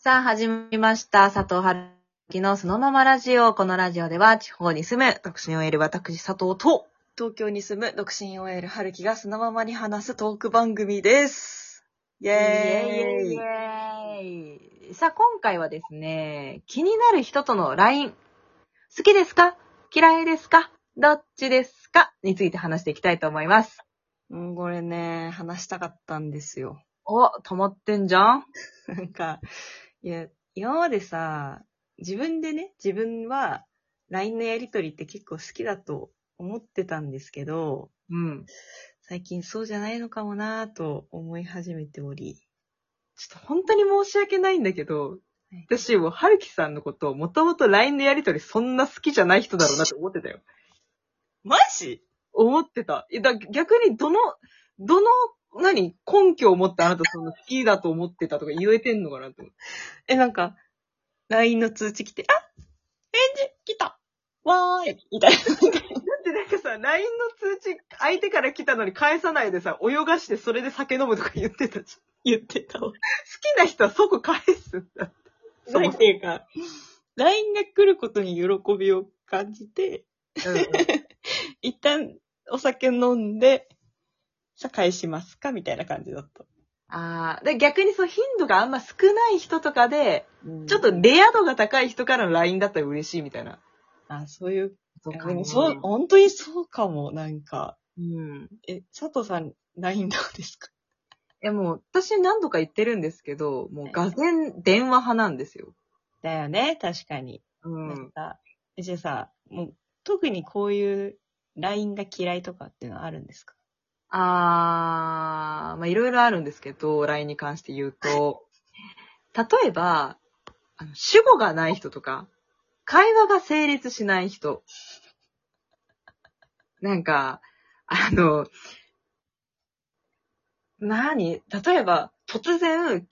さあ、始まりました。佐藤春樹のそのままラジオ。このラジオでは、地方に住む独身 OL 私佐藤と、 東京に住む独身 OL 春樹がそのままに話すトーク番組です。イェーイ。 イエーイ。さあ、今回はですね、気になる人との LINE。好きですか？嫌いですか？どっちですか？について話していきたいと思います。 これね、話したかったんですよ。 お、溜まってんじゃん？ いや、今までさ、自分は LINE のやりとりって結構好きだと思ってたんですけど、 うん。 最近そうじゃないのかもなぁと思い始めており。 ちょっと本当に申し訳ないんだけど、私も春樹さんのことをもともと LINE のやりとりそんな好きじゃない人だろうなって思ってたよ。 マジ？ 思ってた。逆に根拠を持ってあなたその好きだと思ってたとか言えてんのかなと思って。 LINE の通知来て、返事来たわーいみたいな。 だってなんかさ、LINE の通知相手から来たのに返さないでさ、泳がしてそれで酒飲むとか言ってたじゃん。 言ってたわ。 好きな人は即返すんだって。 そうっていうか、LINE が来ることに喜びを感じて、 うんうん、 一旦お酒飲んで、さあ返しますかみたいな感じだった。 で逆にそう頻度があんま少ない人とかで、ちょっとレア度が高い人からの LINE だったら嬉しいみたいな。 そういう、 そうかでもそう、本当にそうかも、なんか。 うん。 佐藤さん、LINE どうですか？ いやもう、私何度か言ってるんですけど、もう、がぜん電話派なんですよ。 だよね、確かに。 うん。 じゃあさ、もう、特にこういう LINE が嫌いとかっていうのはあるんですか？ まあ、いろいろあるんですけど、LINE に関して言うと、例えば、主語がない人とか、会話が成立しない人。なんか、あの、例えば、突然、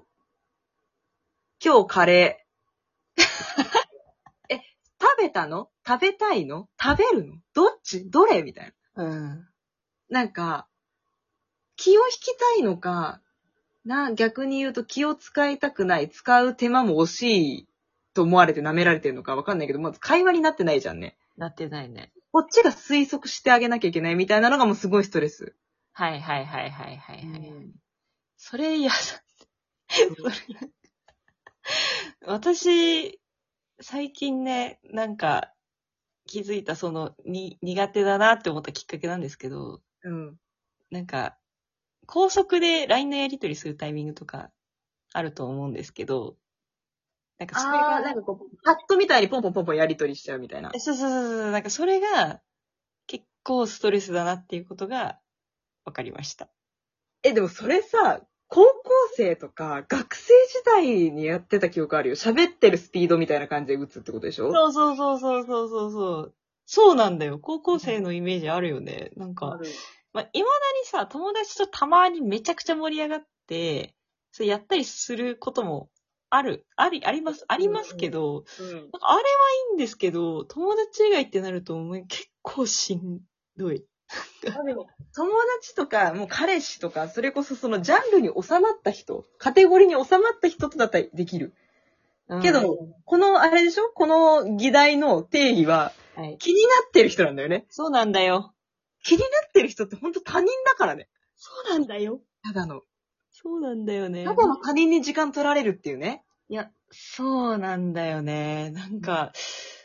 今日カレー。食べたの？食べたいの？食べるの？どっち？どれ？みたいな。 うん。 なんか、気を引きたいのか、逆に言うと気を使いたくない、使う手間も惜しいと思われて舐められてるのかわかんないけど、まず会話になってないじゃんね。 なってないね。 こっちが推測してあげなきゃいけないみたいなのがもうすごいストレス。 はいはいはいはいはいはい。 うん、 それ嫌だ。私、最近ね、なんか気づいた苦手だなって思ったきっかけなんですけど、 うん。 なんか、高速で LINE のやり取りするタイミングとかあると思うんですけど、なんかそれが、 なんかこう、パッドみたいにポンポンポンポンやりとりしちゃうみたいな。 そうそうそうそう、なんかそれが結構ストレスだなっていうことが分かりました。 でもそれさ、高校生とか学生時代にやってた記憶あるよ。喋ってるスピードみたいな感じで打つってことでしょ？ そうそうそうそうそうそうそう。そうなんだよ。高校生のイメージあるよね。なんか、 ある。 未だにさ、友達とたまにめちゃくちゃ盛り上がって、それやったりすることもありますけど、 うん。 なんかあれはいいんですけど、友達以外ってなるともう結構しんどい。 でも、友達とか、もう彼氏とか、それこそそのジャンルに収まった人、カテゴリーに収まった人とだったらできる。けど、この、あれでしょ？この議題の定義は、 はい、 気になってる人なんだよね。 そうなんだよ。 気になってる人って本当他人だからね。 そうなんだよ。 ただの。 そうなんだよね。 ただの他人に時間取られるっていうね。 いや、そうなんだよね。なんか、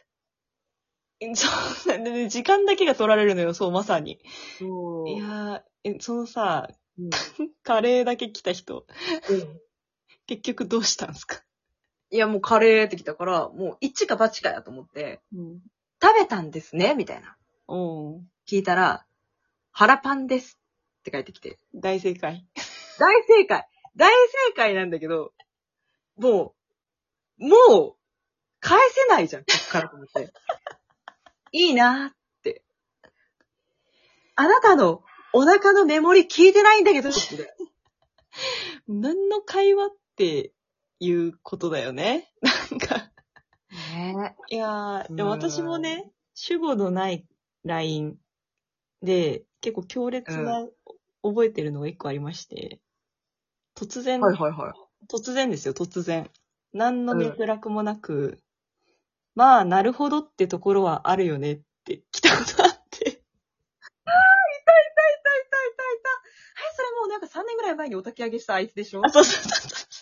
そうなんだね。時間だけが取られるのよ、そう、まさに。 そう。 いやそのさ、 うん。 カレーだけ来た人、 うん。 結局どうしたんすか？ いや、もうカレーってきたから、もう一か八かやと思って、 うん。 食べたんですねみたいな。 おー。 聞いたら、腹パンですって返ってきて。 大正解。 大正解大正解なんだけど、もう、返せないじゃん、こっからと思って。いいなーって。あなたのお腹のメモリ聞いてないんだけど、 何の会話っていうことだよね。なんか。 ねいやでも私もね、主語のない LINE で結構強烈な覚えてるのが一個ありまして、突然、 はいはいはい。 突然ですよ、突然。 何の脈絡もなく、まあ、なるほどってところはあるよねって来たことあって。 はい、それもうなんか3年ぐらい前にお焚き上げしたあいつでしょ？ あ、そうそうそう。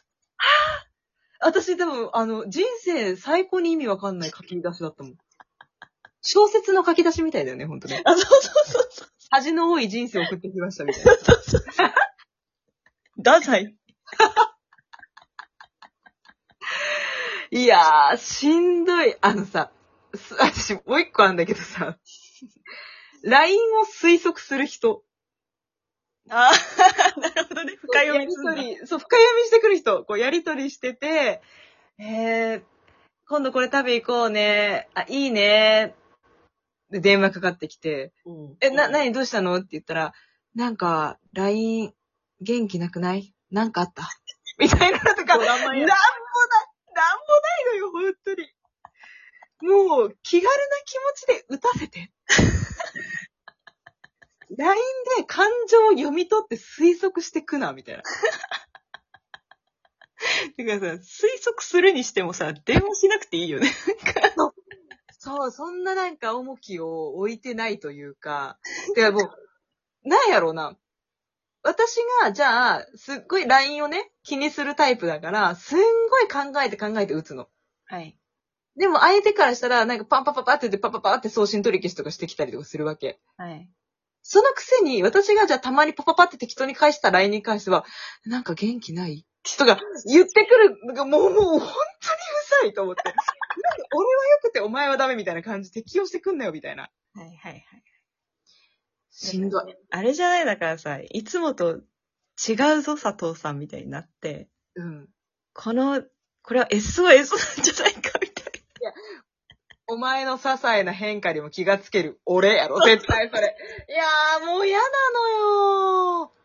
私でも、人生最高に意味わかんない書き出しだったもん。小説の書き出しみたいだよね、ほんとね。 あ、そうそうそう。 恥の多い人生を送ってきましたみたいな。 そうそう。ダサい。 いやー、しんどい。私もう一個あるんだけどさ、LINE を推測する人。 ああ、なるほどね。深読みすんだ。 そう、深読みしてくる人。こう、やりとりしてて、今度これ食べ行こうね。あ、いいね。で、電話かかってきて、何どうしたのって言ったら、なんか、LINE、元気なくない？なんかあったみたいなのとか、なんもないのよ、本当に。もう、気軽な気持ちで打たせて。LINE で感情を読み取って推測してくな、みたいな。 てかさ、推測するにしてもさ、電話しなくていいよね。 そう、そんななんか重きを置いてないというか、いやもう、なんやろうな。私が、じゃあ、すっごい LINE をね、気にするタイプだから、すんごい考えて打つの。 はい。 でも相手からしたら、なんかパンパパパって言ってパパパって送信取り消しとかしてきたりとかするわけ。 はい。 そのくせに、私がじゃあたまにパパパって適当に返した LINE に関しては、なんか元気ない人が言ってくるのがもう本当にうざいと思って。なんで俺は良くてお前はダメみたいな感じ適用してくんなよみたいな。 はいはいはい。 しんどい。 あれじゃないだからさ、いつもと違うぞ佐藤さんみたいになって、 うん。 これは SOS なんじゃないかみたいな。 お前の些細な変化にも気がつける俺やろ、絶対それ。いやー、もう嫌なのよ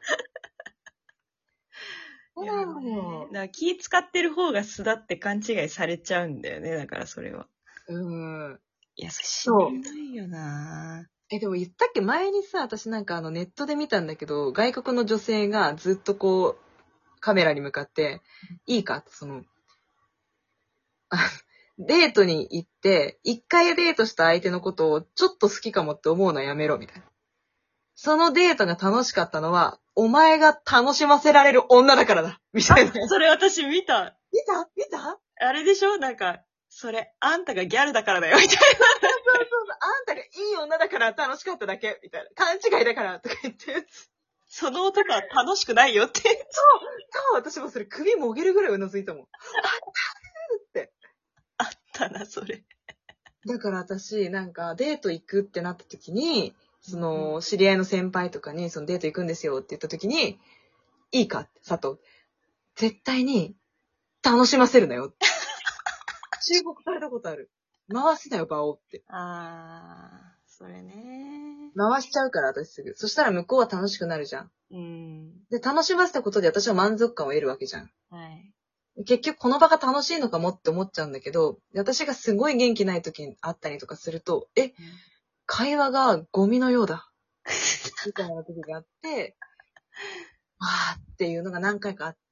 ー。嫌なのよ。 だから気使ってる方が素だって勘違いされちゃうんだよね、だからそれは。いや、しんどいよなでも言ったっけ前にさ、私なんかネットで見たんだけど、外国の女性がずっとこう、カメラに向かって、いいかってデートに行って、一回デートした相手のことをちょっと好きかもって思うのやめろ、みたいな。そのデートが楽しかったのは、お前が楽しませられる女だからだ、みたいな。 それ私見た。 見たあれでしょなんか、それ、あんたがギャルだからだよ、みたいな。 そう、あんたがいい女だから楽しかっただけ、みたいな。勘違いだから、とか言って。 その男は楽しくないよって。 そう、私もそれ首もげるぐらいうなずいたもん。 あったな、それ。 だから私、なんかデート行くってなった時に、知り合いの先輩とかに、デート行くんですよって言った時に、いいかって、佐藤。絶対に、楽しませるなよって。忠告されたことある。回すなよ、場をって。 それね。 回しちゃうから、私すぐ。そしたら向こうは楽しくなるじゃん。で、楽しませたことで私は満足感を得るわけじゃん。 はい。 結局この場が楽しいのかもって思っちゃうんだけど、私がすごい元気ない時に会ったりとかすると、会話がゴミのようだ。みたいな時があって、っていうのが何回かあって、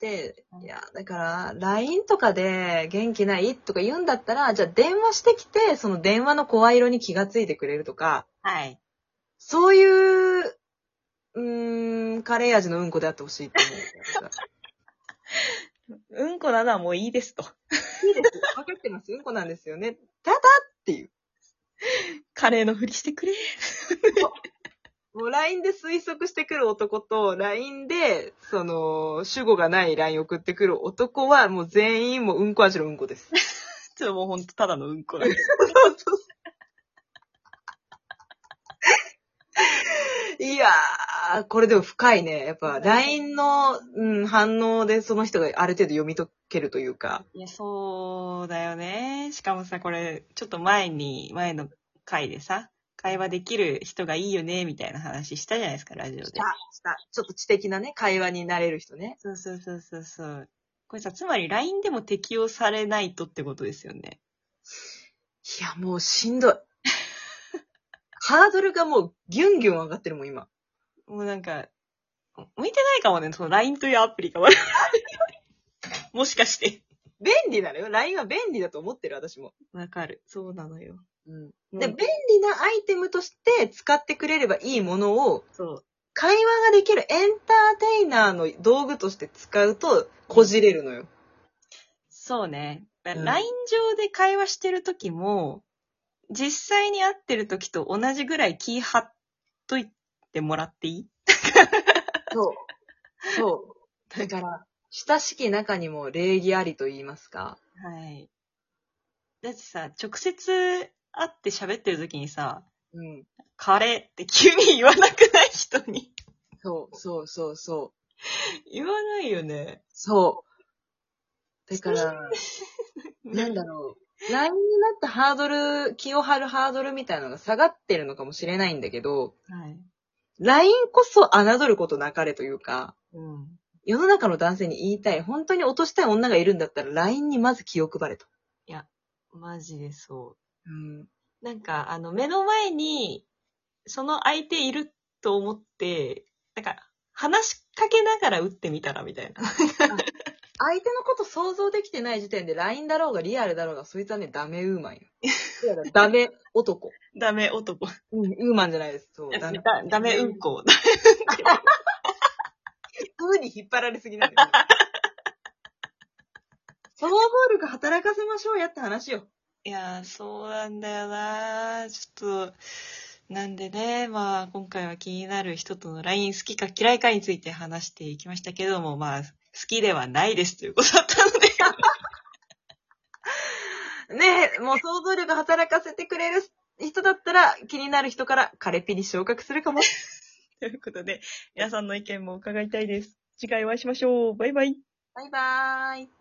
いや、だから、LINE とかで元気ないとか言うんだったら、じゃあ電話してきて、その電話の声色に気がついてくれるとか、 はい。 そういう、カレー味のうんこであってほしいって思う。 うんこなのはもういいですと。 いいです。分かってます。うんこなんですよね。ただっていう。 カレーのふりしてくれ。 もう LINE で推測してくる男と、LINE で、主語がない LINE 送ってくる男は、もう全員もううんこ味のうんこです。 もうほんとただのうんこだ。 そう。いやー、これでも深いね。やっぱ LINE の、反応でその人がある程度読み解けるというか。 いや、そうだよね。しかもさ、これ、ちょっと前の回でさ、会話できる人がいいよね、みたいな話したじゃないですか、ラジオで。した。 ちょっと知的なね、会話になれる人ね。 そう。これさ、つまり LINE でも適用されないとってことですよね。 いや、もうしんどい。ハードルがもうギュンギュン上がってるもん、今。 もうなんか、向いてないかもね、その LINE というアプリが。もしかして。 便利なのよ。LINE は便利だと思ってる、私も。 わかる。そうなのよ。 で、便利なアイテムとして使ってくれればいいものを、 そう。 会話ができるエンターテイナーの道具として使うと、こじれるのよ。 そうね。 うん LINE 上で会話してる時も、実際に会ってる時と同じぐらい気張っといてもらっていい？ そう。そう。だから、親しき中にも礼儀ありと言いますか。 はい。だってさ、直接会って喋ってる時にさ、 うん。 カレーって急に言わなくない？人に。 そう、そう、そう、そう。 言わないよね。 そう。だから、なんだろう。LINE になったハードル、気を張るハードルみたいなのが下がってるのかもしれないんだけど、 はい。 LINE こそ侮ることなかれというか、 うん。 世の中の男性に言いたい、本当に落としたい女がいるんだったら LINE にまず気を配れと。 いや、マジでそう。 うん。 なんか、目の前に、その相手いると思って、なんか、話しかけながら打ってみたらみたいな。 相手のこと想像できてない時点で LINE だろうがリアルだろうが、そいつはね、ダメウーマンよ。ダメ男。 ダメ男。 ウーマンじゃないです。そう。 ダメうんこ。 風に引っ張られすぎなんだよ。想像力働かせましょうやって話よ。 いやー、そうなんだよな。ちょっと、なんでね、まあ、今回は気になる人との LINE 好きか嫌いかについて話していきましたけども、まあ、好きではないですということだったので。 ねえ、もう想像力働かせてくれる人だったら、気になる人からカレピに昇格するかも。 ということで、皆さんの意見も伺いたいです。次回お会いしましょう。バイバイ。 バイバーイ。